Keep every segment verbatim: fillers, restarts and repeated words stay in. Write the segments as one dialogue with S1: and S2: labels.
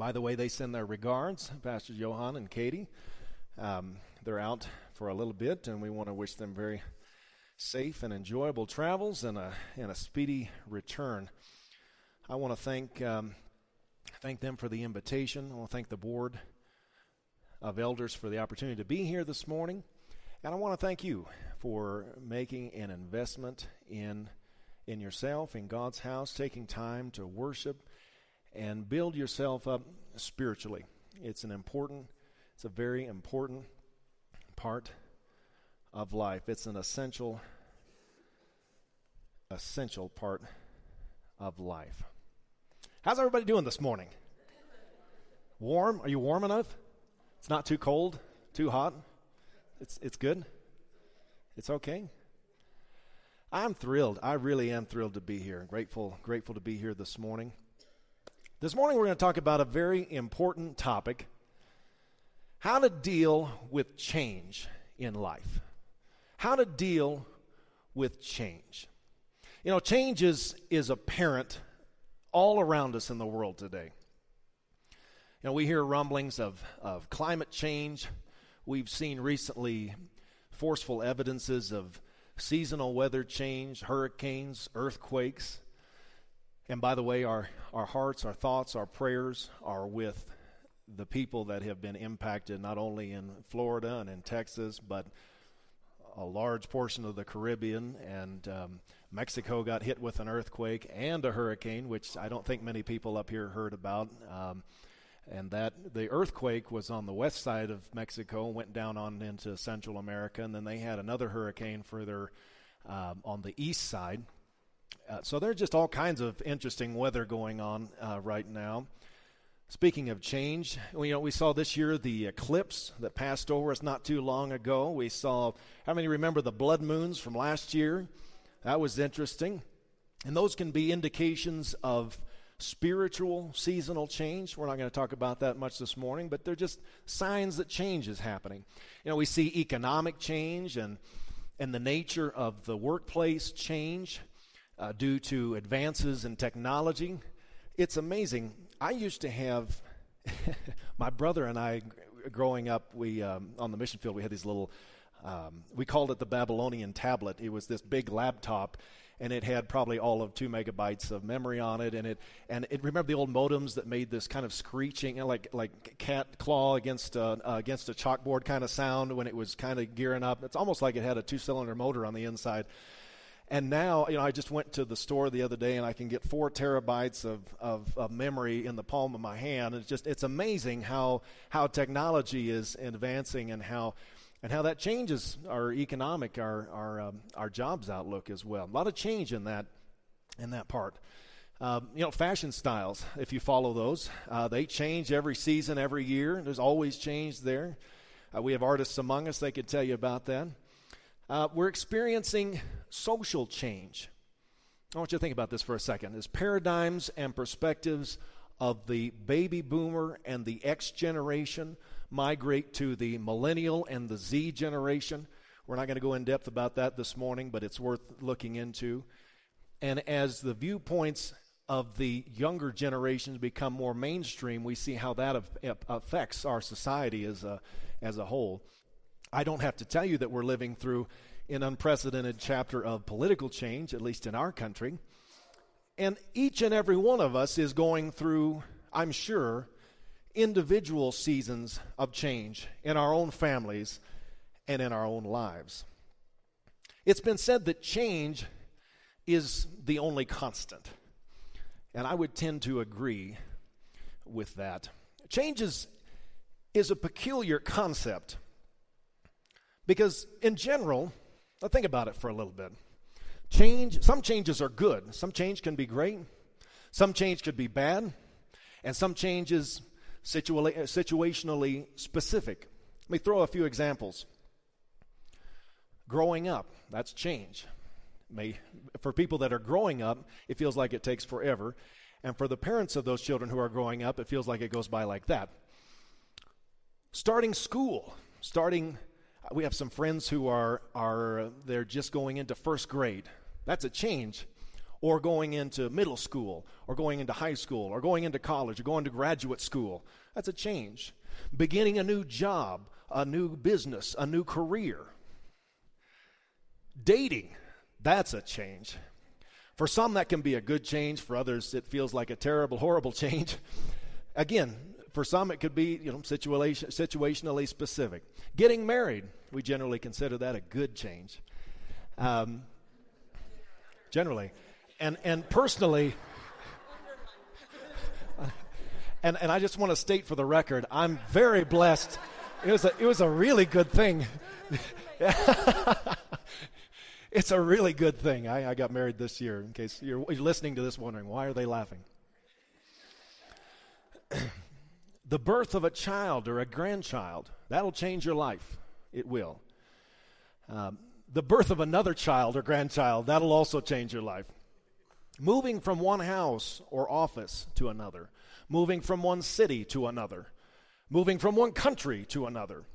S1: By the way, they send their regards, Pastor Johan and Katie. Um, they're out for a little bit, and we want to wish them very safe and enjoyable travels and a and a speedy return. I want to thank um, thank them for the invitation. I want to thank the board of elders for the opportunity to be here this morning, and I want to thank you for making an investment in in yourself, in God's house, taking time to worship and build yourself up spiritually. It's an important, it's a very important part of life. It's an essential, essential part of life. How's everybody doing this morning? Warm? Are you warm enough? It's not too cold, too hot? It's it's good? It's okay? I'm thrilled. I really am thrilled to be here. Grateful, grateful to be here this morning. This morning we're going to talk about a very important topic: how to deal with change in life. How to deal with change. You know, change is, is apparent all around us in the world today. You know, we hear rumblings of, of climate change. We've seen recently forceful evidences of seasonal weather change, hurricanes, earthquakes. And by the way, our, our hearts, our thoughts, our prayers are with the people that have been impacted not only in Florida and in Texas, but a large portion of the Caribbean. And um, Mexico got hit with an earthquake and a hurricane, which I don't think many people up here heard about. Um, and that the earthquake was on the west side of Mexico, went down on into Central America, and then they had another hurricane further um, on the east side. Uh, so there's just all kinds of interesting weather going on uh, right now. Speaking of change, we, you know, we saw this year the eclipse that passed over us not too long ago. We saw, how many remember the blood moons from last year? That was interesting. And those can be indications of spiritual seasonal change. We're not going to talk about that much this morning, but they're just signs that change is happening. You know, we see economic change and, and the nature of the workplace change. Uh, due to advances in technology. It's amazing. I used to have, my brother and I, growing up, we um, on the mission field, we had these little, um, we called it the Babylonian tablet. It was this big laptop, and it had probably all of two megabytes of memory on it. And it, and it remember the old modems that made this kind of screeching, you know, like like cat claw against uh, uh, against a chalkboard kind of sound when it was kind of gearing up. It's almost like it had a two-cylinder motor on the inside. And now, you know, I just went to the store the other day, and I can get four terabytes of, of, of memory in the palm of my hand. It's just, it's amazing how how technology is advancing, and how and how that changes our economic, our our um, our jobs outlook as well. A lot of change in that in that part. Um, you know, fashion styles, if you follow those, uh, they change every season, every year. There's always change there. Uh, we have artists among us; they could tell you about that. Uh, we're experiencing social change. I want you to think about this for a second. As paradigms and perspectives of the baby boomer and the X generation migrate to the millennial and the Z generation, we're not going to go in depth about that this morning, but it's worth looking into. And as the viewpoints of the younger generations become more mainstream, we see how that affects our society as a, as a whole. I don't have to tell you that we're living through an unprecedented chapter of political change, at least in our country. And each and every one of us is going through, I'm sure, individual seasons of change in our own families and in our own lives. It's been said that change is the only constant. And I would tend to agree with that. Change is, is a peculiar concept. Because in general, now think about it for a little bit. Change, some changes are good. Some change can be great. Some change could be bad. And some change is situa- situationally specific. Let me throw a few examples. Growing up, that's change. May, for people that are growing up, it feels like it takes forever. And for the parents of those children who are growing up, it feels like it goes by like that. Starting school, starting We have some friends who are, are they're just going into first grade. That's a change. or going into middle school, or going into high school, or going into college, or going to graduate school. That's a change. Beginning a new job, a new business, a new career. Dating, that's a change. For some, that can be a good change. For others, it feels like a terrible, horrible change. Again, for some, it could be, you know, situation, situationally specific. Getting married, we generally consider that a good change. Um, generally. And and personally, and, and I just want to state for the record, I'm very blessed. It was a, it was a really good thing. It's a really good thing. I, I got married this year, in case you're, you're listening to this wondering, why are they laughing? The birth of a child or a grandchild, that'll change your life. It will. Um, the birth of another child or grandchild, that'll also change your life. Moving from one house or office to another. Moving from one city to another. Moving from one country to another.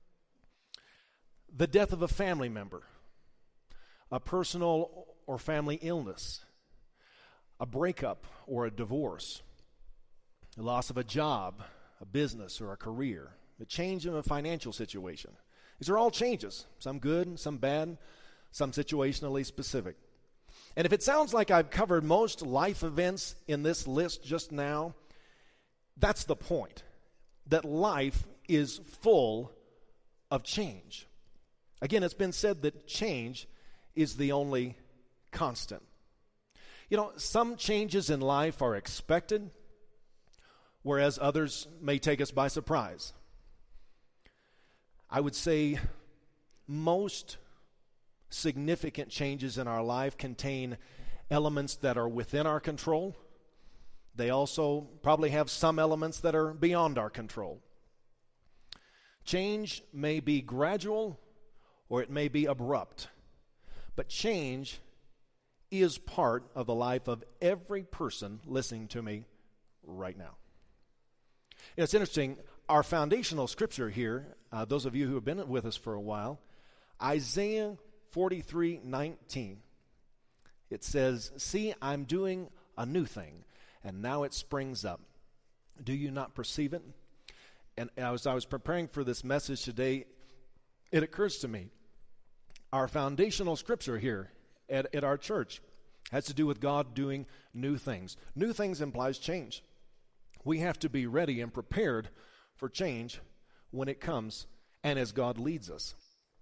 S1: The death of a family member. A personal or family illness. A breakup or a divorce. The loss of a job, a business, or a career. The change in a financial situation. These are all changes. Some good, some bad, some situationally specific. And if it sounds like I've covered most life events in this list just now, that's the point. That life is full of change. Again, it's been said that change is the only constant. You know, some changes in life are expected, whereas others may take us by surprise. I would say most significant changes in our life contain elements that are within our control. They also probably have some elements that are beyond our control. Change may be gradual or it may be abrupt, but change is part of the life of every person listening to me right now. It's interesting, our foundational scripture here, uh, those of you who have been with us for a while, Isaiah forty-three nineteen. It says, "See, I'm doing a new thing, and now it springs up. Do you not perceive it?" And as I was preparing for this message today, it occurs to me, our foundational scripture here at, at our church has to do with God doing new things. New things implies change. We have to be ready and prepared for change when it comes and as God leads us.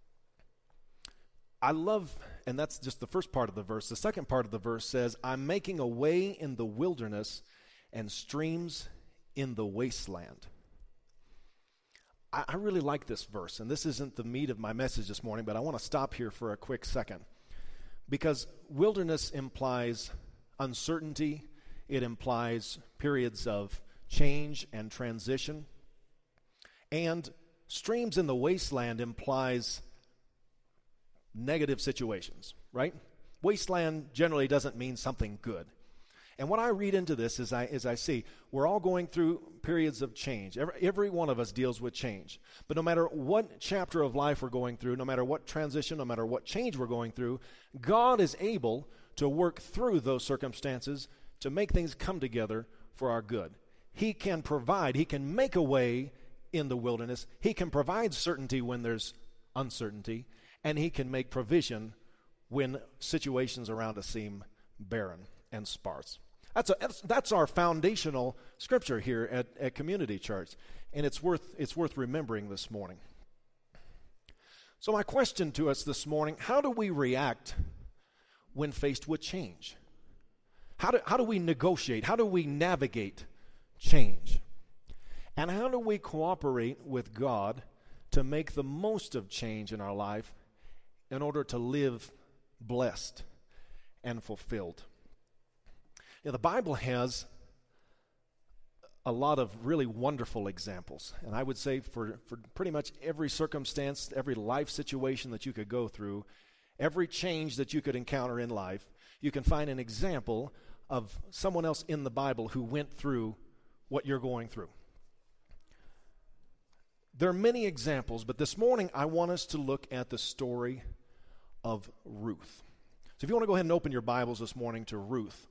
S1: I love, and that's just the first part of the verse. The second part of the verse says, "I'm making a way in the wilderness and streams in the wasteland." I, I really like this verse, and this isn't the meat of my message this morning, but I want to stop here for a quick second. Because wilderness implies uncertainty. It implies periods of change and transition. And streams in the wasteland implies negative situations, right? Wasteland generally doesn't mean something good. And what I read into this is I, is I see we're all going through periods of change. Every, every one of us deals with change. But no matter what chapter of life we're going through, no matter what transition, no matter what change we're going through, God is able to work through those circumstances to make things come together for our good. He can provide, He can make a way in the wilderness. He can provide certainty when there's uncertainty. And He can make provision when situations around us seem barren and sparse. That's, a, that's our foundational scripture here at, at Community Church, and it's worth, it's worth remembering this morning. So my question to us this morning, how do we react when faced with change? How do, how do we negotiate? How do we navigate change? And how do we cooperate with God to make the most of change in our life in order to live blessed and fulfilled? You know, the Bible has a lot of really wonderful examples. And I would say for, for pretty much every circumstance, every life situation that you could go through, every change that you could encounter in life, you can find an example of someone else in the Bible who went through what you're going through. There are many examples, but this morning I want us to look at the story of Ruth. So if you want to go ahead and open your Bibles this morning to Ruth.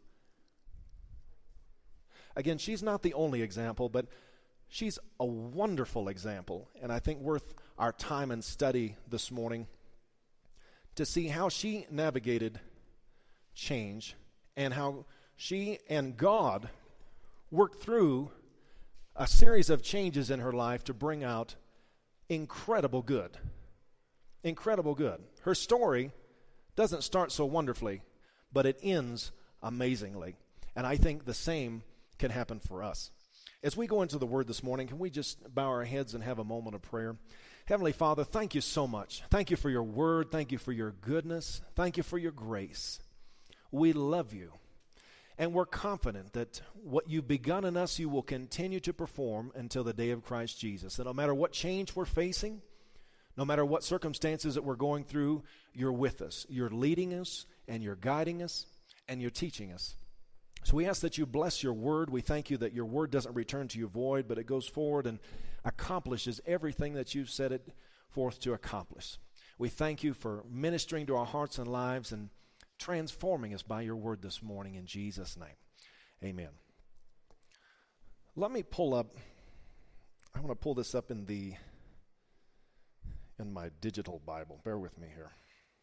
S1: Again, she's not the only example, but she's a wonderful example, and I think worth our time and study this morning to see how she navigated change and how she and God worked through a series of changes in her life to bring out incredible good. Incredible good. Her story doesn't start so wonderfully, but it ends amazingly. And I think the same can happen for us. As we go into the Word this morning, can we just bow our heads and have a moment of prayer? Heavenly Father, thank you so much. Thank you for your Word. Thank you for your goodness. Thank you for your grace. We love you. And we're confident that what you've begun in us, you will continue to perform until the day of Christ Jesus. That no matter what change we're facing, no matter what circumstances that we're going through, you're with us. You're leading us, and you're guiding us, and you're teaching us. So we ask that you bless your word. We thank you that your word doesn't return to you void, but it goes forward and accomplishes everything that you've set it forth to accomplish. We thank you for ministering to our hearts and lives and transforming us by your word this morning in Jesus' name. Amen. Let me pull up, I want to pull this up in the, in my digital Bible. Bear with me here.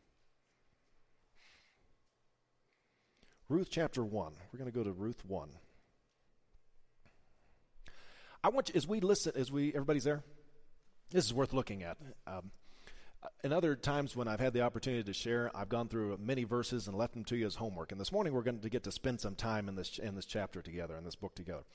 S1: Ruth chapter one. We're going to go to Ruth one. I want you, as we listen, as we, everybody's there? This is worth looking at. Um, in other times when I've had the opportunity to share, I've gone through many verses and left them to you as homework. And this morning we're going to get to spend some time in this in this chapter together, in this book together.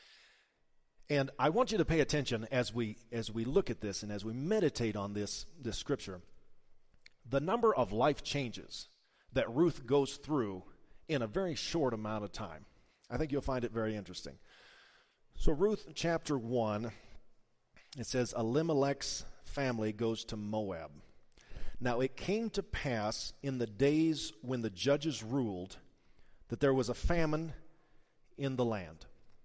S1: And I want you to pay attention as we as we look at this and as we meditate on this, this scripture. The number of life changes that Ruth goes through in a very short amount of time. I think you'll find it very interesting. So Ruth chapter one, it says, Elimelech's family goes to Moab. Now it came to pass in the days when the judges ruled that there was a famine in the land.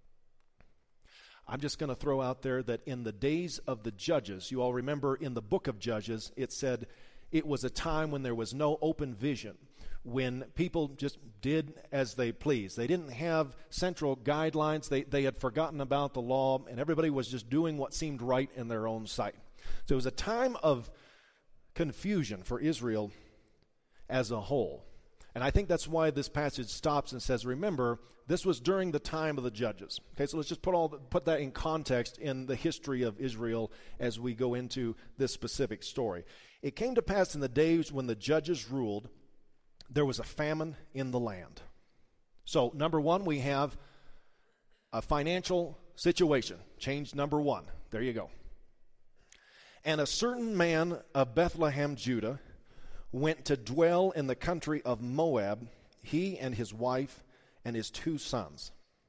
S1: I'm just going to throw out there that in the days of the judges, you all remember in the book of Judges, it said it was a time when there was no open vision, when people just did as they pleased. They didn't have central guidelines. They, they had forgotten about the law, and everybody was just doing what seemed right in their own sight. So it was a time of confusion for Israel as a whole. And I think that's why this passage stops and says, remember, this was during the time of the judges. Okay, so let's just put all the, put that in context in the history of Israel as we go into this specific story. It came to pass in the days when the judges ruled, there was a famine in the land. So, number one, we have a financial situation. Change number one. There you go. And a certain man of Bethlehem, Judah, went to dwell in the country of Moab, he and his wife and his two sons.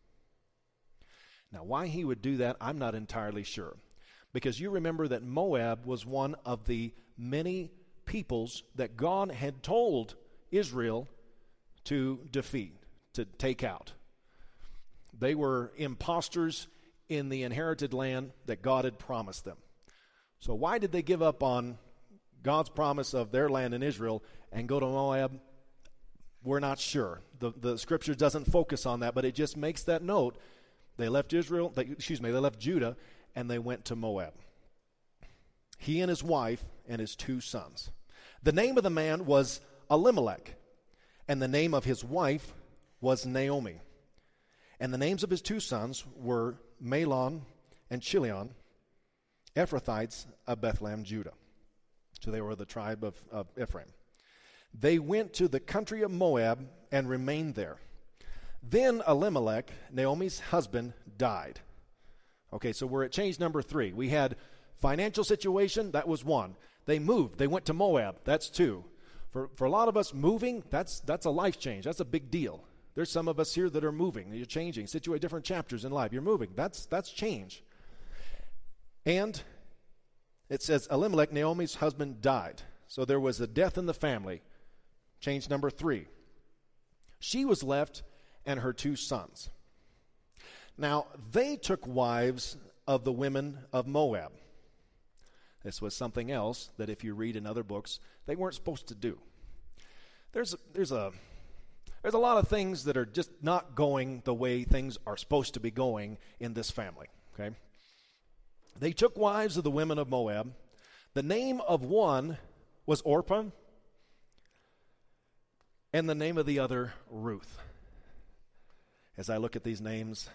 S1: Now, why he would do that, I'm not entirely sure. Because you remember that Moab was one of the many peoples that God had told Israel to defeat, to take out. They were imposters in the inherited land that God had promised them. So why did they give up on God's promise of their land in Israel and go to Moab? We're not sure. The, the scripture doesn't focus on that, but it just makes that note. They left Israel, they, excuse me, they left Judah, and they went to Moab. He and his wife and his two sons. The name of the man was Elimelech, and the name of his wife was Naomi. And the names of his two sons were Mahlon and Chilion, Ephrathites of Bethlehem, Judah. So they were the tribe of, of Ephraim. They went to the country of Moab and remained there. Then Elimelech, Naomi's husband, died. Okay, so we're at change number three. We had financial situation, that was one. They moved, they went to Moab, that's two. For for a lot of us, moving, that's that's a life change. That's a big deal. There's some of us here that are moving. You're changing, situate different chapters in life. You're moving. That's that's change. And it says Elimelech, Naomi's husband, died. So there was a death in the family. Change number three. She was left and her two sons. Now, they took wives of the women of Moab. This was something else that if you read in other books, they weren't supposed to do. there's there's a there's a lot of things that are just not going the way things are supposed to be going in this family. Okay, they took wives of the women of Moab. The name of one was Orpah, and the name of the other Ruth. As I look at these names,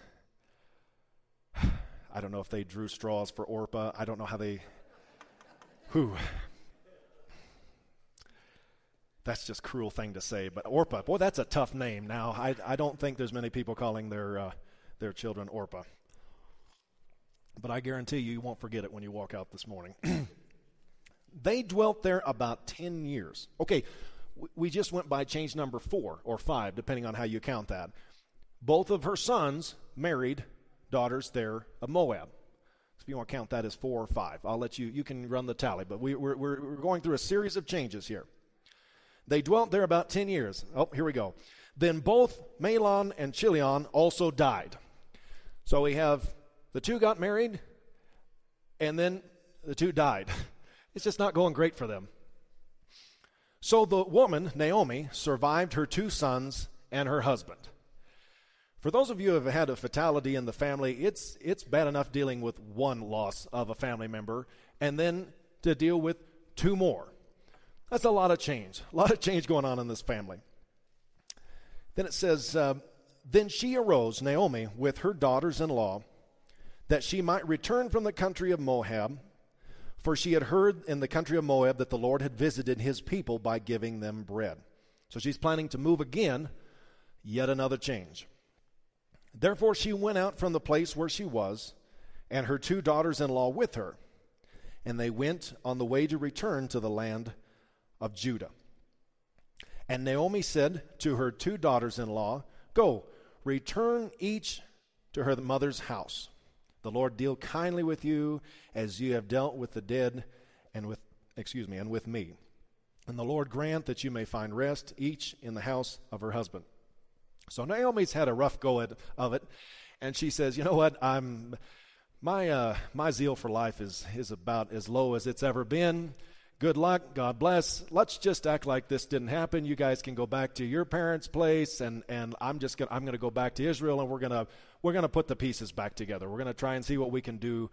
S1: I don't know if they drew straws for Orpah. I don't know how they. Whew. That's just a cruel thing to say, but Orpah, boy, that's a tough name. Now, I, I don't think there's many people calling their uh, their children Orpah. But I guarantee you, you won't forget it when you walk out this morning. They dwelt there about ten years. Okay, we just went by change number four or five, depending on how you count that. Both of her sons married daughters there of Moab. So if you want to count that as four or five, I'll let you, you can run the tally. But we, we're, we're going through a series of changes here. They dwelt there about ten years. Oh, here we go. Then both Mahlon and Chilion also died. So we have the two got married, and then the two died. It's just not going great for them. So the woman, Naomi, survived her two sons and her husband. For those of you who have had a fatality in the family, it's it's bad enough dealing with one loss of a family member, and then to deal with two more. That's a lot of change, a lot of change going on in this family. Then it says, uh, then she arose, Naomi, with her daughters-in-law, that she might return from the country of Moab, for she had heard in the country of Moab that the Lord had visited his people by giving them bread. So she's planning to move again, yet another change. Therefore she went out from the place where she was, and her two daughters-in-law with her, and they went on the way to return to the land of Judah. And Naomi said to her two daughters-in-law, go, return each to her mother's house. The Lord deal kindly with you as you have dealt with the dead and with, excuse me, and with me. And the Lord grant that you may find rest, each in the house of her husband. So Naomi's had a rough go at, of it, and she says, you know what, I'm my uh, my zeal for life is is about as low as it's ever been. Good luck, God bless. Let's just act like this didn't happen. You guys can go back to your parents' place, and, and I'm just gonna I'm gonna go back to Israel, and we're gonna we're gonna put the pieces back together. We're gonna try and see what we can do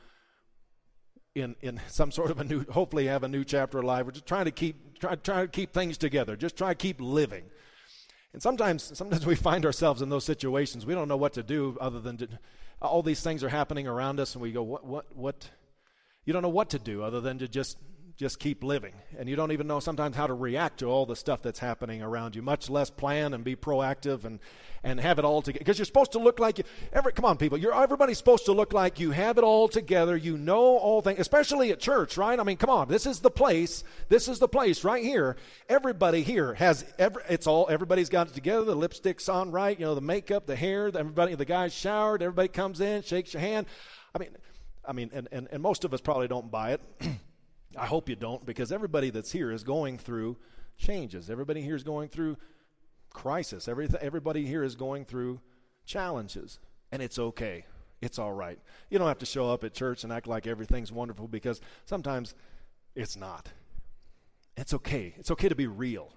S1: in in some sort of a new, hopefully have a new chapter of life. We're just trying to keep try try to keep things together. Just try to keep living. And sometimes sometimes we find ourselves in those situations. We don't know what to do other than to, all these things are happening around us, and we go, what what what? You don't know what to do other than to just. Just keep living. And you don't even know sometimes how to react to all the stuff that's happening around you, much less plan and be proactive and, and have it all together. Because you're supposed to look like you, every, come on people, you're, everybody's supposed to look like you have it all together, you know all things, especially at church, right? I mean, come on, this is the place, this is the place right here. Everybody here has, every, it's all, everybody's got it together, the lipstick's on right, you know, the makeup, the hair, everybody, the guy's showered, everybody comes in, shakes your hand. I mean, I mean, and, and, and most of us probably don't buy it. I hope you don't, because everybody that's here is going through changes. Everybody here is going through crisis. Every, everybody here is going through challenges, and it's okay. It's all right. You don't have to show up at church and act like everything's wonderful, because sometimes it's not. It's okay. It's okay to be real.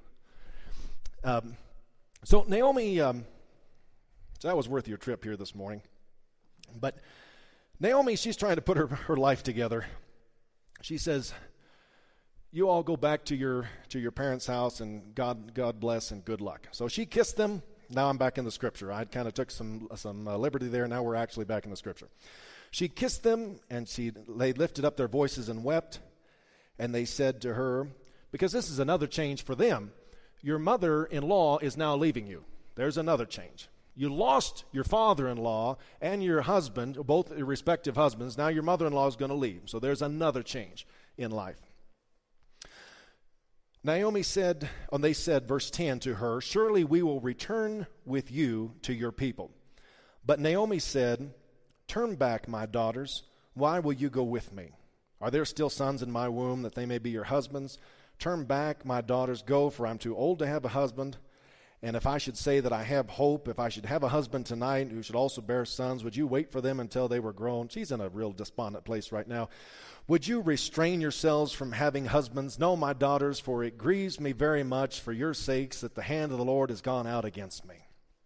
S1: Um, so Naomi, um, so that was worth your trip here this morning. But Naomi, she's trying to put her, her life together. She says, you all go back to your to your parents' house, and God God bless and good luck. So she kissed them. Now I'm back in the scripture. I kind of took some some uh, liberty there. Now we're actually back in the scripture. She kissed them, and she they lifted up their voices and wept. And they said to her, because this is another change for them, your mother-in-law is now leaving you. There's another change. You lost your father-in-law and your husband, both your respective husbands. Now your mother-in-law is going to leave. So there's another change in life. Naomi said, and they said, verse ten to her, surely we will return with you to your people. But Naomi said, turn back, my daughters. Why will you go with me? Are there still sons in my womb that they may be your husbands? Turn back, my daughters, go, for I'm too old to have a husband, And if I should say that I have hope, if I should have a husband tonight who should also bear sons, would you wait for them until they were grown? She's in a real despondent place right now. Would you restrain yourselves from having husbands? No, my daughters, for it grieves me very much for your sakes that the hand of the Lord has gone out against me.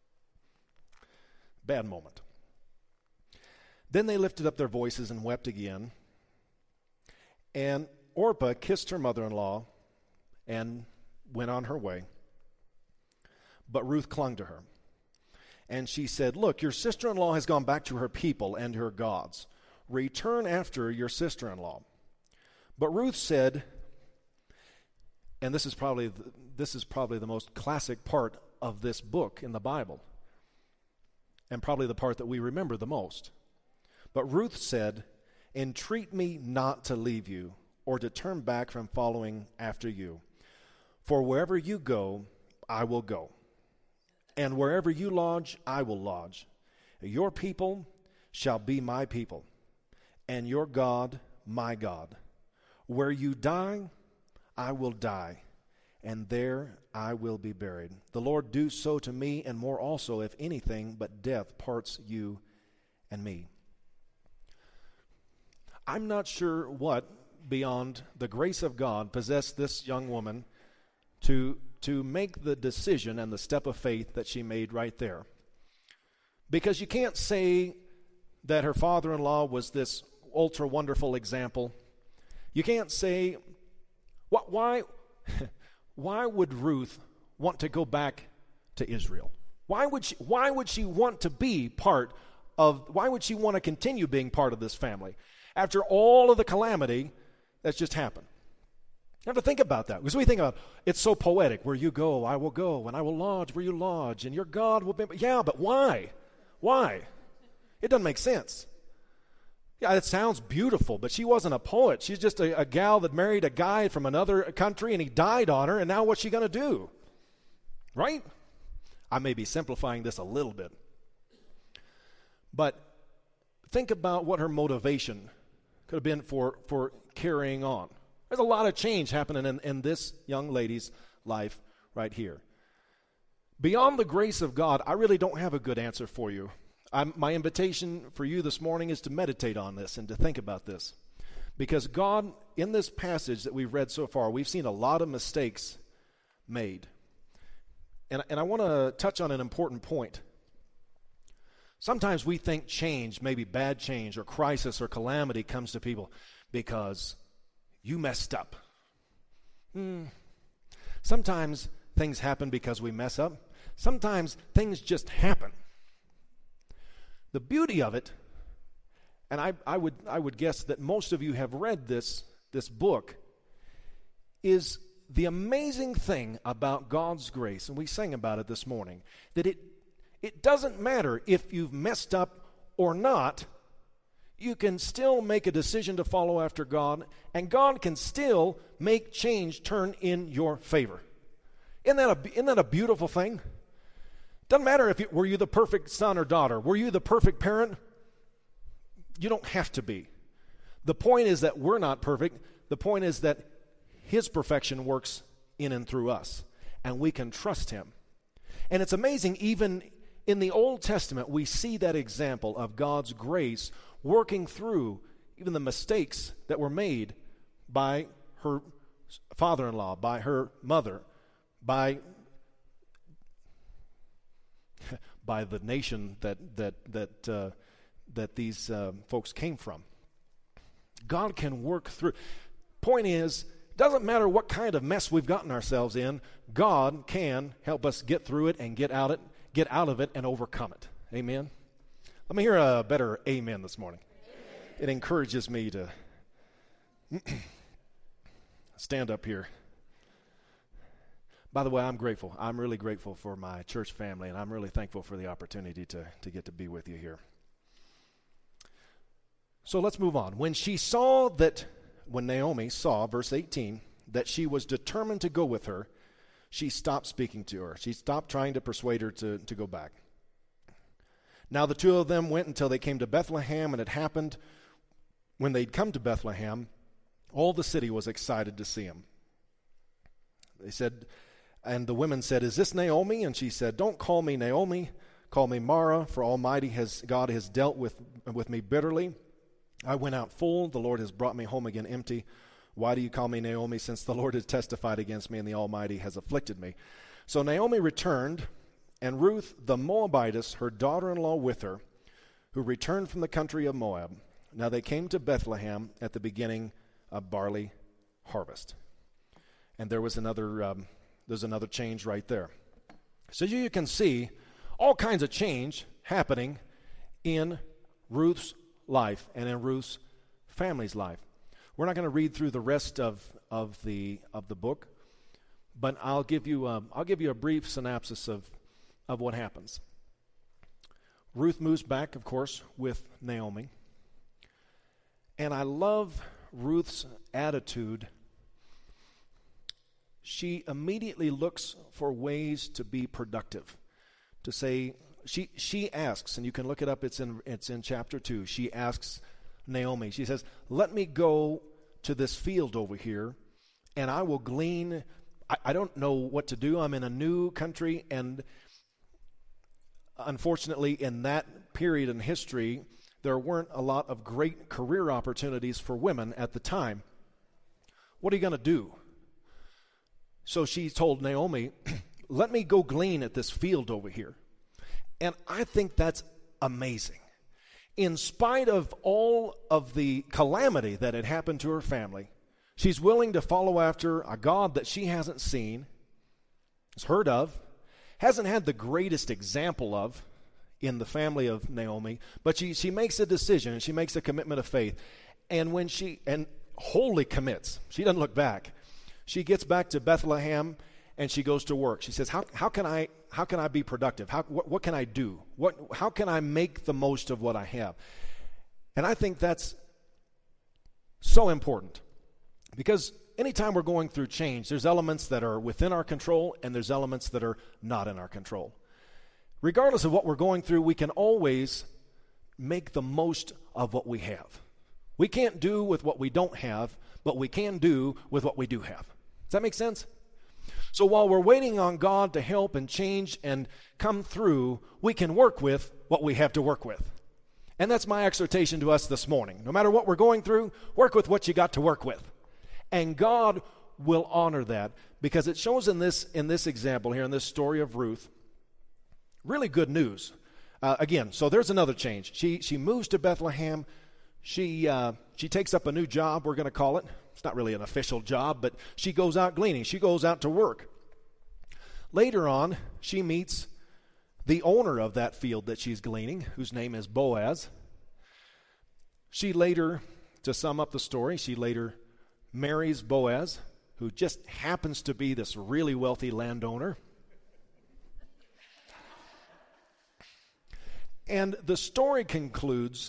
S1: Bad moment. Then they lifted up their voices and wept again. And Orpah kissed her mother-in-law and went on her way. But Ruth clung to her. And she said, look, your sister-in-law has gone back to her people and her gods. Return after your sister-in-law. But Ruth said, and this is probably the, this is probably the most classic part of this book in the Bible, and probably the part that we remember the most. But Ruth said, entreat me not to leave you or to turn back from following after you. For wherever you go, I will go. And wherever you lodge, I will lodge. Your people shall be my people, and your God, my God. Where you die, I will die, and there I will be buried. The Lord do so to me, and more also, if anything but death parts you and me. I'm not sure what, beyond the grace of God, possessed this young woman to to make the decision and the step of faith that she made right there. Because you can't say that her father-in-law was this ultra wonderful example. You can't say, why, why would Ruth want to go back to Israel? Why would she, why would she want to be part of, why would she want to continue being part of this family after all of the calamity that's just happened? You have to think about that, because we think about, it's so poetic. Where you go, I will go, and I will lodge where you lodge, and your God will be. Yeah, but why? Why? It doesn't make sense. Yeah, it sounds beautiful, but she wasn't a poet. She's just a, a gal that married a guy from another country, and he died on her, and now what's she going to do? Right? I may be simplifying this a little bit. But think about what her motivation could have been for, for carrying on. There's a lot of change happening in, in this young lady's life right here. Beyond the grace of God, I really don't have a good answer for you. I'm, my invitation for you this morning is to meditate on this and to think about this. Because God, in this passage that we've read so far, we've seen a lot of mistakes made. And, and I want to touch on an important point. Sometimes we think change, maybe bad change or crisis or calamity, comes to people because you messed up. Hmm. Sometimes things happen because we mess up. Sometimes things just happen. The beauty of it, and I, I would I would guess that most of you have read this, this book, is the amazing thing about God's grace, and we sang about it this morning, that it it doesn't matter if you've messed up or not. You can still make a decision to follow after God, and God can still make change turn in your favor. Isn't that a, isn't that a beautiful thing? Doesn't matter if you, were you the perfect son or daughter. Were you the perfect parent? You don't have to be. The point is that we're not perfect. The point is that His perfection works in and through us, and we can trust Him. And it's amazing, even in the Old Testament, we see that example of God's grace working through even the mistakes that were made by her father-in-law, by her mother, by by the nation that that that uh, that these uh, folks came from. God can work through. Point is, doesn't matter what kind of mess we've gotten ourselves in, God can help us get through it and get out it, get out of it and overcome it. Amen. Let me hear a better amen this morning. Amen. It encourages me to stand up here. By the way, I'm grateful. I'm really grateful for my church family, and I'm really thankful for the opportunity to, to get to be with you here. So let's move on. When she saw that, when Naomi saw, verse eighteen, that she was determined to go with her, she stopped speaking to her. She stopped trying to persuade her to, to go back. Now the two of them went until they came to Bethlehem, and it happened when they'd come to Bethlehem, all the city was excited to see him. They said, and the women said, "Is this Naomi?" And she said, "Don't call me Naomi. Call me Mara, for Almighty has God has dealt with, with me bitterly. I went out full. The Lord has brought me home again empty. Why do you call me Naomi, since the Lord has testified against me and the Almighty has afflicted me?" So Naomi returned, and Ruth the Moabitess, her daughter-in-law, with her, who returned from the country of Moab. Now they came to Bethlehem at the beginning of barley harvest. And there was another, um, there's another change right there. So you can see all kinds of change happening in Ruth's life and in Ruth's family's life. We're not going to read through the rest of, of the of the book, but I'll give you a, I'll give you a brief synopsis of, of what happens. Ruth moves back, of course, with Naomi. And I love Ruth's attitude. She immediately looks for ways to be productive. To say, she she asks, and you can look it up, it's in it's in chapter two. She asks Naomi, she says, "Let me go to this field over here, and I will glean." I, I don't know what to do. I'm in a new country, and unfortunately, in that period in history, there weren't a lot of great career opportunities for women at the time. What are you going to do? So she told Naomi, "Let me go glean at this field over here." And I think that's amazing. In spite of all of the calamity that had happened to her family, she's willing to follow after a God that she hasn't seen, has heard of, hasn't had the greatest example of in the family of Naomi, but she, she makes a decision and she makes a commitment of faith. And when she, and wholly commits, she doesn't look back. She gets back to Bethlehem and she goes to work. She says, how, how can I how can I be productive? How, what, what can I do? What, how can I make the most of what I have? And I think that's so important, because anytime we're going through change, there's elements that are within our control and there's elements that are not in our control. Regardless of what we're going through, we can always make the most of what we have. We can't do with what we don't have, but we can do with what we do have. Does that make sense? So while we're waiting on God to help and change and come through, we can work with what we have to work with. And that's my exhortation to us this morning. No matter what we're going through, work with what you got to work with. And God will honor that, because it shows in this in this example here, in this story of Ruth, really good news. Uh, again, so there's another change. She she moves to Bethlehem. She uh, she takes up a new job, we're going to call it. It's not really an official job, but she goes out gleaning. She goes out to work. Later on, she meets the owner of that field that she's gleaning, whose name is Boaz. She later, to sum up the story, she later marries Boaz, who just happens to be this really wealthy landowner. And the story concludes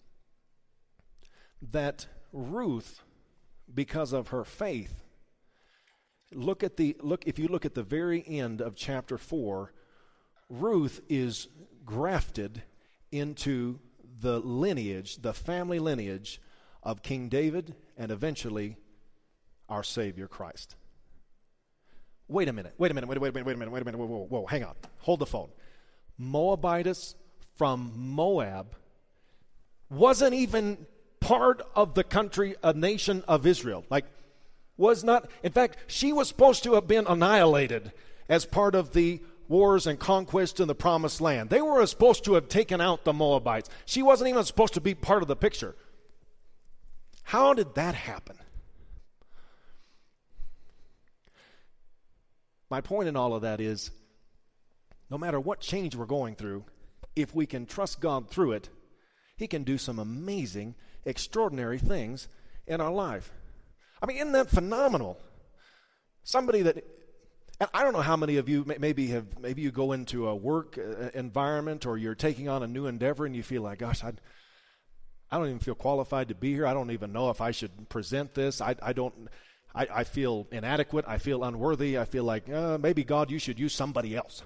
S1: that Ruth, because of her faith, look at the look if you look at the very end of chapter four, Ruth is grafted into the lineage, the family lineage of King David and eventually our Savior Christ. Wait a minute, wait a minute, wait a minute, wait a minute, wait a minute, whoa, whoa, whoa, hang on, hold the phone. Moabitess from Moab wasn't even part of the country, a nation of Israel. Like, was not, in fact, she was supposed to have been annihilated as part of the wars and conquest in the promised land. They were supposed to have taken out the Moabites. She wasn't even supposed to be part of the picture. How did that happen? My point in all of that is, no matter what change we're going through, if we can trust God through it, He can do some amazing, extraordinary things in our life. I mean, isn't that phenomenal? Somebody that, and I don't know how many of you maybe have, maybe you go into a work environment or you're taking on a new endeavor and you feel like, gosh, I, I don't even feel qualified to be here. I don't even know if I should present this. I, I don't, I, I feel inadequate. I feel unworthy. I feel like, uh, maybe God, you should use somebody else.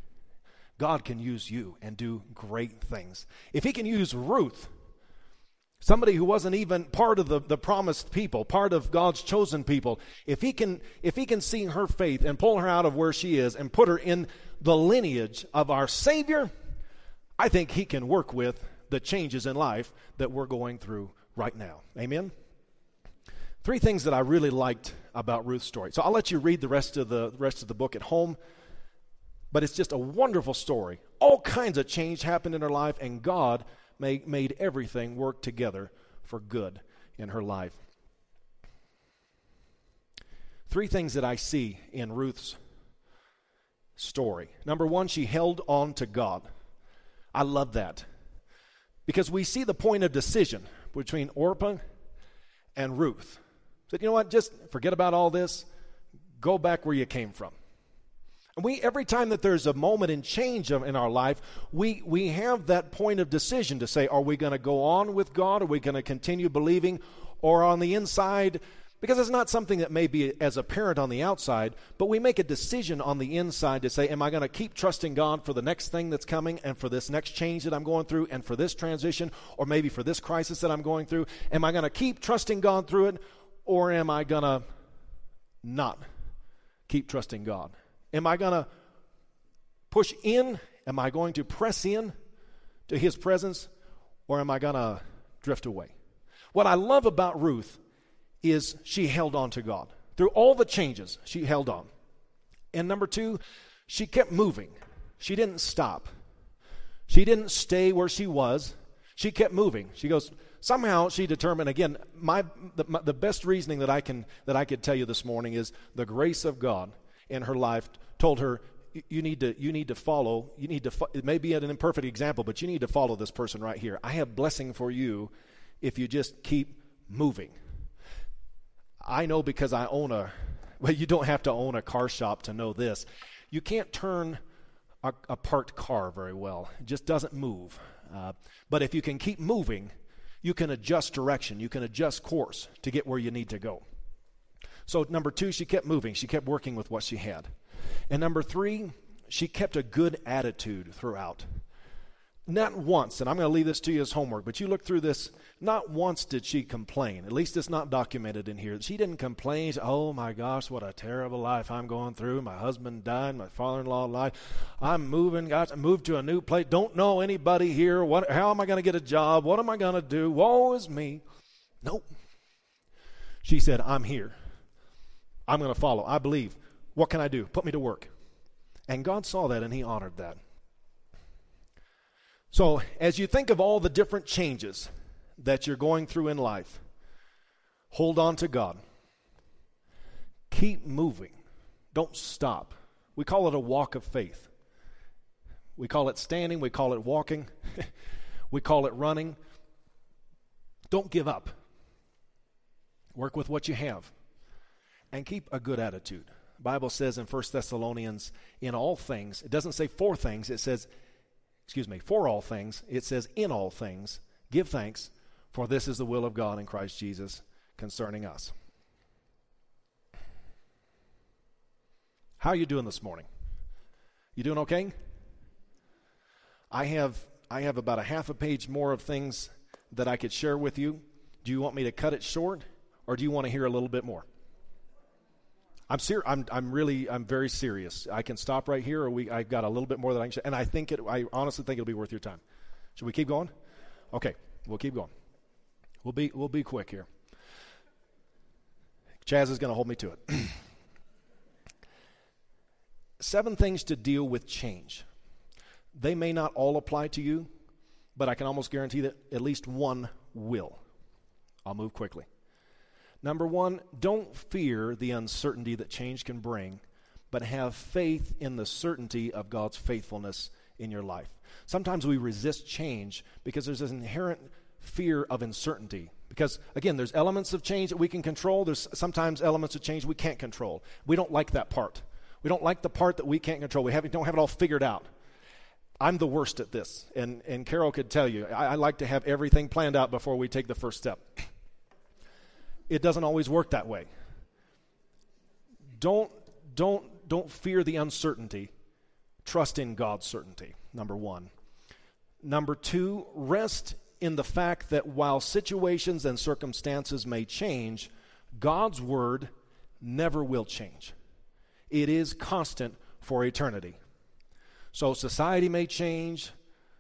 S1: God can use you and do great things. If He can use Ruth, Somebody who wasn't even part of the, the promised people, part of God's chosen people. If he can, if he can see her faith and pull her out of where she is and put her in the lineage of our Savior, I think he can work with the changes in life that we're going through right now. Amen? Three things that I really liked about Ruth's story. So I'll let you read the rest of the rest of the book at home. But it's just a wonderful story. All kinds of change happened in her life, and God made, made everything work together for good in her life. Three things that I see in Ruth's story. Number one, she held on to God. I love that. Because we see the point of decision between Orpah and Ruth. Said, you know what, just forget about all this. Go back where you came from. And we, every time that there's a moment in change in our life, we, we have that point of decision to say, are we going to go on with God? Are we going to continue believing? Or on the inside, because it's not something that may be as apparent on the outside, but we make a decision on the inside to say, am I going to keep trusting God for the next thing that's coming and for this next change that I'm going through and for this transition or maybe for this crisis that I'm going through? Am I going to keep trusting God through it, or am I going to not keep trusting God? Am I going to push in? Am I going to press in to his presence? Or am I going to drift away? What I love about Ruth is she held on to God. Through all the changes, she held on. And number two, she kept moving. She didn't stop. She didn't stay where she was. She kept moving. She goes, somehow she determined, again, my the, my, the best reasoning that I can that I could tell you this morning is the grace of God in her life told her, you need to you need to follow, you need to, fo- it may be an imperfect example, but you need to follow this person right here. I have blessing for you if you just keep moving. I know because I own a, well, you don't have to own a car shop to know this. You can't turn a, a parked car very well. It just doesn't move. Uh, but if you can keep moving, you can adjust direction. You can adjust course to get where you need to go. So number two, she kept moving. She kept working with what she had. And number three, she kept a good attitude throughout. Not once, and I'm going to leave this to you as homework, but you look through this, not once did she complain. At least it's not documented in here. She didn't complain. She, oh my gosh, what a terrible life I'm going through. My husband died. My father-in-law died. I'm moving. Gosh, I moved to a new place. Don't know anybody here. What? How am I going to get a job? What am I going to do? Woe is me. Nope. She said, I'm here. I'm going to follow. I believe. What can I do? Put me to work. And God saw that and he honored that. So as you think of all the different changes that you're going through in life, hold on to God. Keep moving. Don't stop. We call it a walk of faith. We call it standing. We call it walking. We call it running. Don't give up. Work with what you have. And keep a good attitude. The Bible says in First Thessalonians, in all things, it doesn't say for things, it says, excuse me, for all things, it says in all things, give thanks, for this is the will of God in Christ Jesus concerning us. How are you doing this morning? You doing okay? I have I have about a half a page more of things that I could share with you. Do you want me to cut it short, or do you want to hear a little bit more? I'm ser- I'm I'm really I'm very serious. I can stop right here, or we I've got a little bit more that I can share, and I think it. I honestly think it'll be worth your time. Should we keep going? Okay, we'll keep going. We'll be we'll be quick here. Chaz is going to hold me to it. Seven things to deal with change. They may not all apply to you, but I can almost guarantee that at least one will. I'll move quickly. Number one, don't fear the uncertainty that change can bring, but have faith in the certainty of God's faithfulness in your life. Sometimes we resist change because there's this inherent fear of uncertainty. Because, again, there's elements of change that we can control. There's sometimes elements of change we can't control. We don't like that part. We don't like the part that we can't control. We have, don't have it all figured out. I'm the worst at this, and, and Carol could tell you. I, I like to have everything planned out before we take the first step. It doesn't always work that way. Don't, don't, don't fear the uncertainty. Trust in God's certainty, number one. Number two, rest in the fact that while situations and circumstances may change, God's word never will change. It is constant for eternity. So society may change,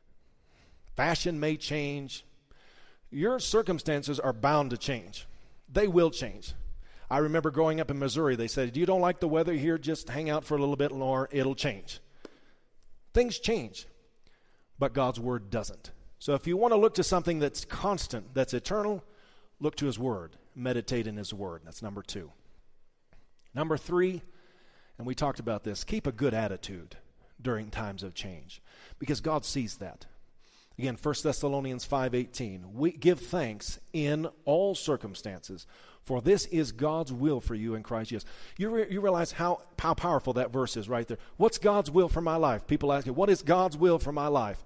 S1: fashion may change, your circumstances are bound to change. They will change. I remember growing up in Missouri, they said, you don't like the weather here, just hang out for a little bit more, it'll change. Things change, but God's word doesn't. So if you want to look to something that's constant, that's eternal, look to his word. Meditate in his word. That's number two. Number three, and we talked about this, keep a good attitude during times of change, because God sees that. Again, First Thessalonians five eighteen, we give thanks in all circumstances, for this is God's will for you in Christ Jesus. You, re- you realize how, how powerful that verse is right there. What's God's will for my life? People ask you, what is God's will for my life?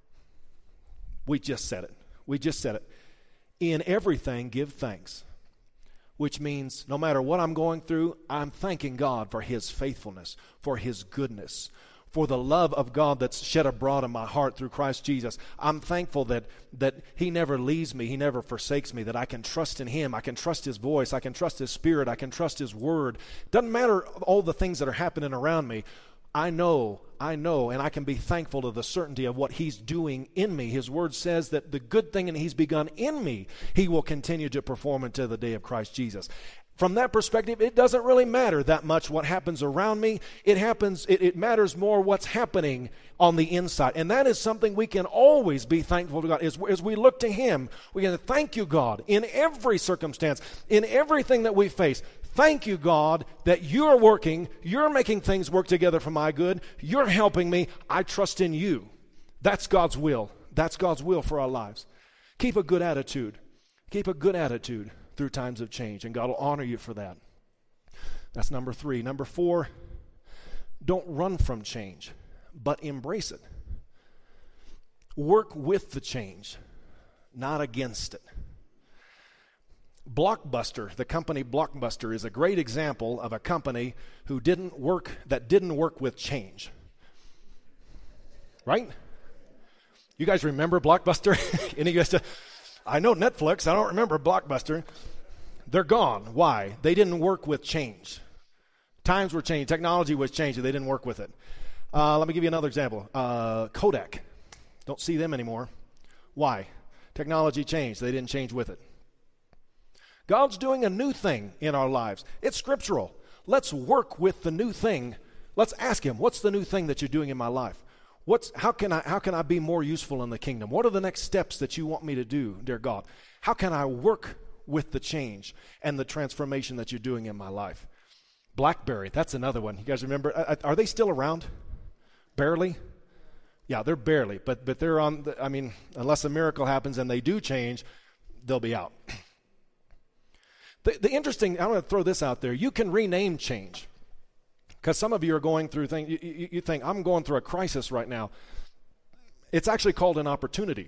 S1: We just said it. We just said it. In everything, give thanks, which means no matter what I'm going through, I'm thanking God for his faithfulness, for his goodness, for the love of God that's shed abroad in my heart through Christ Jesus. I'm thankful that that he never leaves me, he never forsakes me, that I can trust in him, I can trust his voice, I can trust his spirit, I can trust his word. Doesn't matter all the things that are happening around me. I know, I know, and I can be thankful to the certainty of what he's doing in me. His word says that the good thing that he's begun in me, he will continue to perform until the day of Christ Jesus. From that perspective, it doesn't really matter that much what happens around me. It happens, it, it matters more what's happening on the inside. And that is something we can always be thankful to God. As, as we look to him, we can thank you, God, in every circumstance, in everything that we face. Thank you, God, that you're working, you're making things work together for my good, you're helping me, I trust in you. That's God's will. That's God's will for our lives. Keep a good attitude. Keep a good attitude through times of change, and God will honor you for that. That's number three. Number four, don't run from change, but embrace it. Work with the change, not against it. Blockbuster, the company Blockbuster, is a great example of a company who didn't work, that didn't work with change. Right? You guys remember Blockbuster? Any of you guys? I know Netflix. I don't remember Blockbuster. They're gone. Why? They didn't work with change. Times were changing. Technology was changing. They didn't work with it. Uh, let me give you another example. Uh, Kodak. Don't see them anymore. Why? Technology changed. They didn't change with it. God's doing a new thing in our lives. It's scriptural. Let's work with the new thing. Let's ask him, what's the new thing that you're doing in my life? What's, how can I, how can I be more useful in the kingdom? What are the next steps that you want me to do, dear God? How can I work with the change and the transformation that you're doing in my life? BlackBerry, that's another one. You guys remember? Are they still around? Barely? Yeah, they're barely, but but they're on, the, I mean, unless a miracle happens and they do change, they'll be out. The, the interesting, I want to throw this out there. You can rename change. Because some of you are going through things, you, you, you think, I'm going through a crisis right now. It's actually called an opportunity.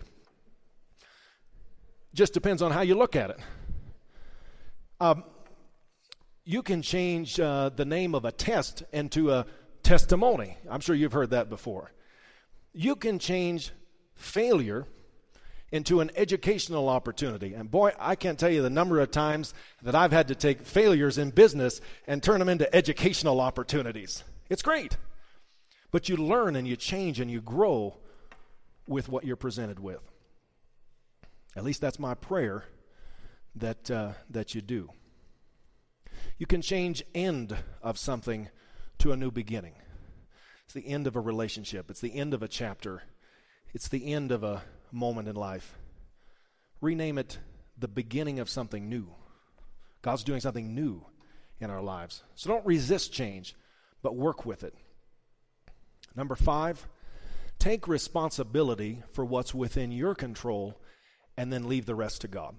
S1: Just depends on how you look at it. Um, you can change uh, the name of a test into a testimony. I'm sure you've heard that before. You can change failure into an educational opportunity. And boy, I can't tell you the number of times that I've had to take failures in business and turn them into educational opportunities. It's great. But you learn and you change and you grow with what you're presented with. At least that's my prayer that uh, that you do. You can change end of something to a new beginning. It's the end of a relationship. It's the end of a chapter. It's the end of a moment in life. Rename it the beginning of something new. God's doing something new in our lives. So don't resist change, but work with it. Number five, take responsibility for what's within your control and then leave the rest to God.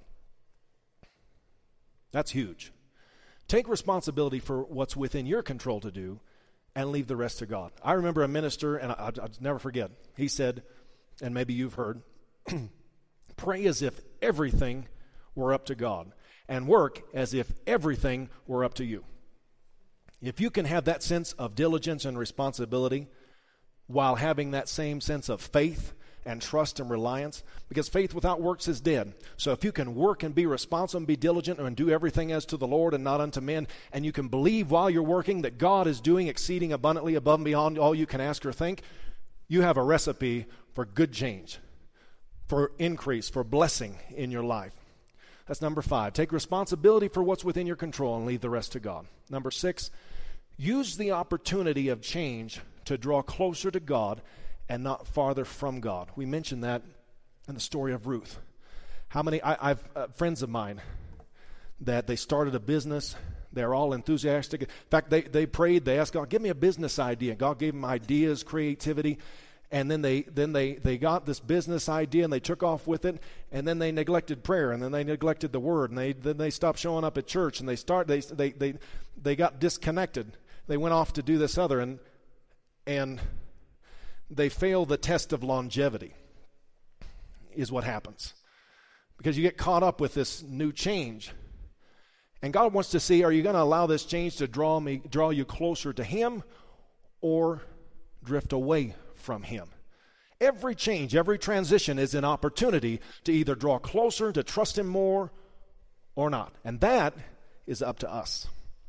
S1: That's huge. Take responsibility for what's within your control to do and leave the rest to God. I remember a minister, and I, I'll never forget, he said, and maybe you've heard, pray as if everything were up to God and work as if everything were up to you. If you can have that sense of diligence and responsibility while having that same sense of faith and trust and reliance, because faith without works is dead. So if you can work and be responsible and be diligent and do everything as to the Lord and not unto men, and you can believe while you're working that God is doing exceeding abundantly above and beyond all you can ask or think, you have a recipe for good change, for increase, for blessing in your life. That's number five. Take responsibility for what's within your control and leave the rest to God. Number six, use the opportunity of change to draw closer to God and not farther from God. We mentioned that in the story of Ruth. How many, I, I've uh, friends of mine that they started a business. They're all enthusiastic. In fact, they, they prayed, they asked God, give me a business idea. God gave them ideas, creativity. And then they then they, they got this business idea and they took off with it, and then they neglected prayer, and then they neglected the word, and they then they stopped showing up at church, and they start they they they, they got disconnected. They went off to do this other, and and they failed the test of longevity, is what happens. Because you get caught up with this new change. And God wants to see, are you going to allow this change to draw me draw you closer to Him or drift away from Him? Every change, every transition is an opportunity to either draw closer, to trust Him more, or not. And that is up to us.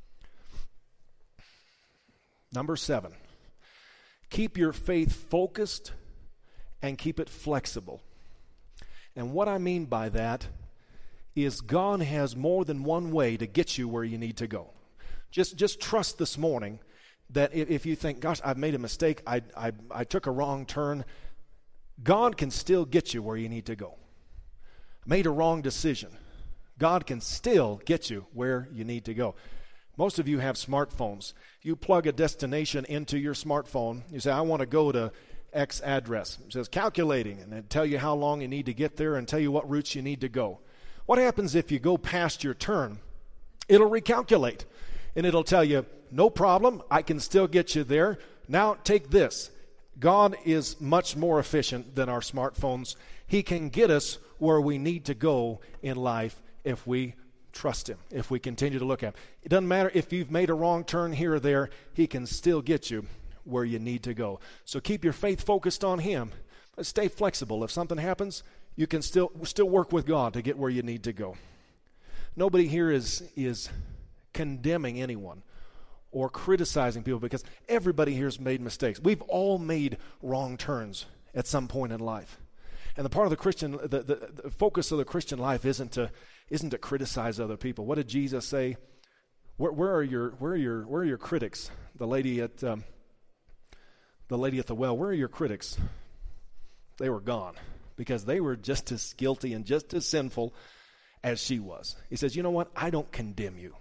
S1: Number seven, keep your faith focused and keep it flexible. And what I mean by that is God has more than one way to get you where you need to go. Just, just trust this morning that if you think, gosh, I've made a mistake, I, I, I took a wrong turn, God can still get you where you need to go. Made a wrong decision, God can still get you where you need to go. Most of you have smartphones. You plug a destination into your smartphone. You say, I want to go to X address. It says calculating, and then tell you how long you need to get there and tell you what routes you need to go. What happens if you go past your turn? It'll recalculate, and it'll tell you, no problem, I can still get you there. Now take this. God is much more efficient than our smartphones. He can get us where we need to go in life if we trust Him, if we continue to look at Him. It doesn't matter if you've made a wrong turn here or there, He can still get you where you need to go. So keep your faith focused on Him. But stay flexible. If something happens, you can still still work with God to get where you need to go. Nobody here is is condemning anyone or criticizing people, because everybody here has made mistakes. We've all made wrong turns at some point in life. And the part of the Christian, the, the, the focus of the Christian life isn't to isn't to criticize other people. What did Jesus say? Where, where are your where are your where are your critics? The lady at um, the lady at the well. Where are your critics? They were gone, because they were just as guilty and just as sinful as she was. He says, you know what? I don't condemn you.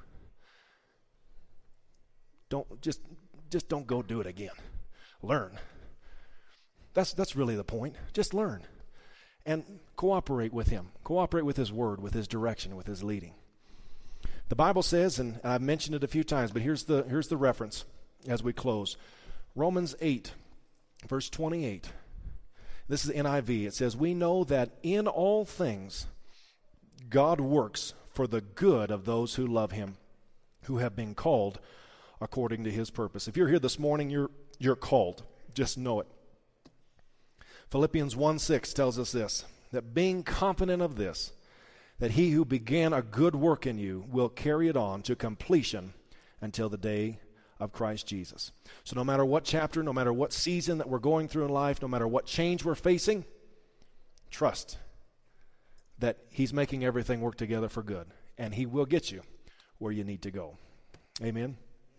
S1: Don't just just don't go do it again. Learn. That's that's really the point. Just learn. And cooperate with Him. Cooperate with His Word, with His direction, with His leading. The Bible says, and I've mentioned it a few times, but here's the here's the reference as we close. Romans eight, verse twenty-eight. This is N I V. It says, we know that in all things God works for the good of those who love Him, who have been called according to His purpose. If you're here this morning, you're you're called. Just know it. Philippians one six tells us this, that being confident of this, that He who began a good work in you will carry it on to completion until the day of Christ Jesus. So no matter what chapter, no matter what season that we're going through in life, no matter what change we're facing, trust that He's making everything work together for good, and He will get you where you need to go. Amen.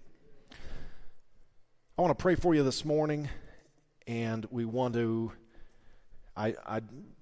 S1: I want to pray for you this morning, and we want to, I, I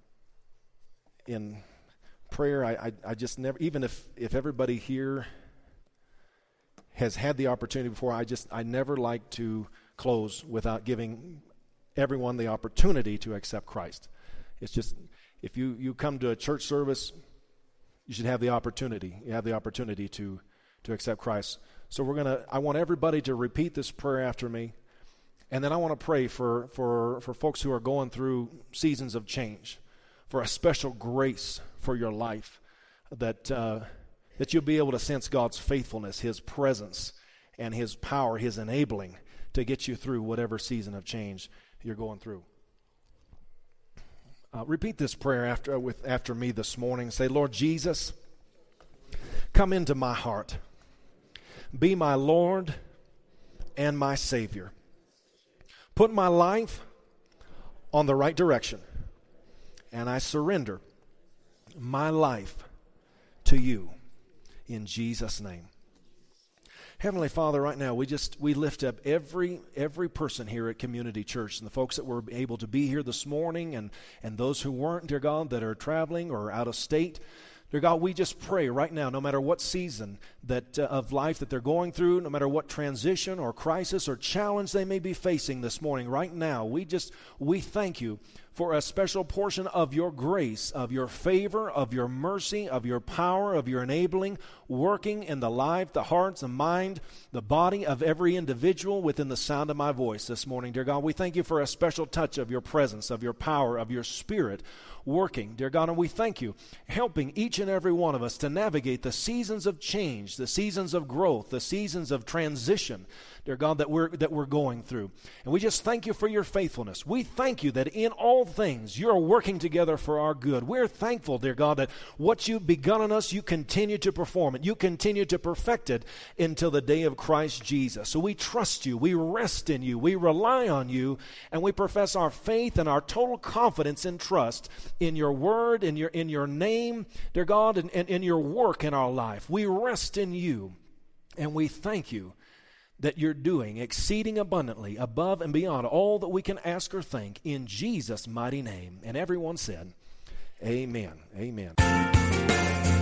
S1: in prayer, I, I, I just never, even if, if everybody here has had the opportunity before, I just, I never like to close without giving everyone the opportunity to accept Christ. It's just, if you, you come to a church service, you should have the opportunity, you have the opportunity to, to accept Christ. So we're going to, I want everybody to repeat this prayer after me. And then I want to pray for, for, for folks who are going through seasons of change, for a special grace for your life, that uh, that you'll be able to sense God's faithfulness, His presence, and His power, His enabling to get you through whatever season of change you're going through. Uh, repeat this prayer after with after me this morning. Say, Lord Jesus, come into my heart. Be my Lord and my Savior. Put my life on the right direction, and I surrender my life to you in Jesus' name. Heavenly Father, right now we just we lift up every every person here at Community Church, and the folks that were able to be here this morning, and and those who weren't, dear God, that are traveling or out of state. Dear God, we just pray right now, no matter what season that uh, of life that they're going through, no matter what transition or crisis or challenge they may be facing this morning, right now, we just, we thank you for a special portion of your grace, of your favor, of your mercy, of your power, of your enabling, working in the life, the hearts, the mind, the body of every individual within the sound of my voice this morning. Dear God, we thank you for a special touch of your presence, of your power, of your Spirit working, dear God, and we thank you, helping each and every one of us to navigate the seasons of change, the seasons of growth, the seasons of transition, dear God, that we're that we're going through. And we just thank you for your faithfulness. We thank you that in all things you're working together for our good. We're thankful, dear God, that what you've begun in us, you continue to perform it. You continue to perfect it until the day of Christ Jesus. So we trust you, we rest in you, we rely on you, and we profess our faith and our total confidence and trust in your word, in your in your name, dear God, and, and in your work in our life. We rest in you, and we thank you that you're doing exceeding abundantly above and beyond all that we can ask or think in Jesus' mighty name. And everyone said, amen. Amen.